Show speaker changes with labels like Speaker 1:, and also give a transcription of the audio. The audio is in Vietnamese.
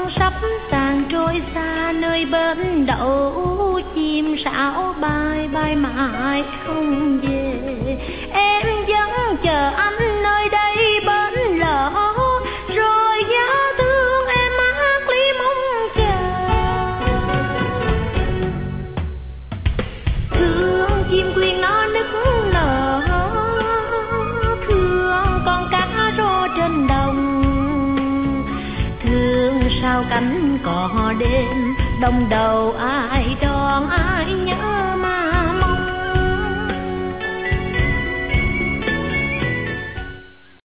Speaker 1: sắp tàn trôi xa nơi bến đậu chim sáo bay bay mãi không về. Em vẫn chờ anh nơi đây bến lỡ, rồi giá thương em hát ly mong chờ. Thương chim quyên nó nức nở, thương con cá rô trên đồng, thương sao cánh cò đêm đông đầu ai đón ai nhớ.